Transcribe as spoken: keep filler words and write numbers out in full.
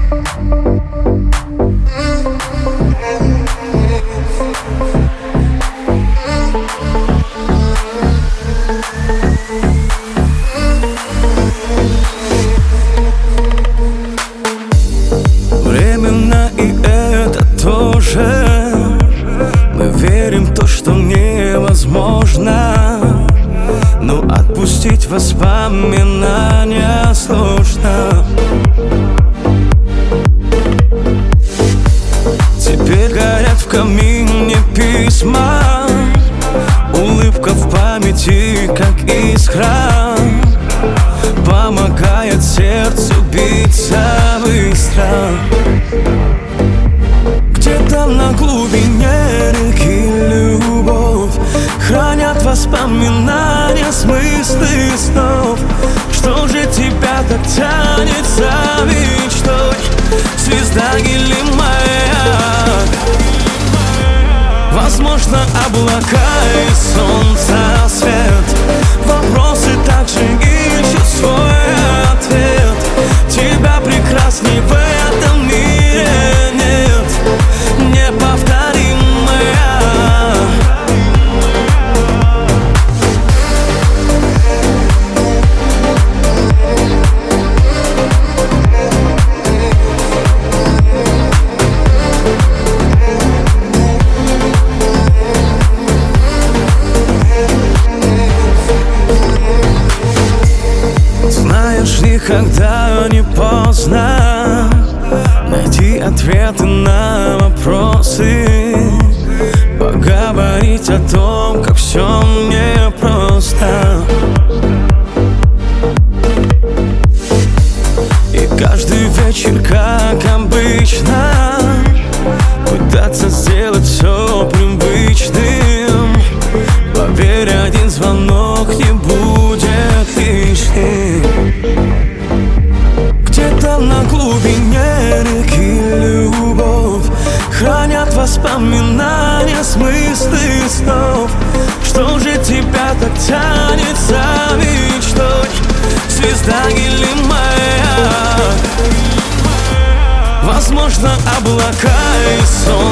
Временно и это тоже. Мы верим в то, что невозможно, но отпустить воспоминания сложно. Теперь горят в камине письма, улыбка в памяти, как искра, помогает сердцу биться быстро. Где-то на глубине реки любовь хранят воспоминания, смыслы снов. Что же тебя так тянет за мечтой, звезда или маяк? Возможно, облака и солнца свет. Вопросы также ищут свой ответ. Тебя прекрасней в этом мире нет, неповторимая. Знаешь, никогда не поздно найти ответы на вопросы, поговорить о том, как все непросто. И каждый вечер, как обычно, пытаться сделать все привычным. Поверь, один звонок не будет лишним. Где-то на глубине реки любовь хранят воспоминания, смыслы снов. Что же тебя так тянет за мечтой, звезда или маяк? Возможно, облака и солнце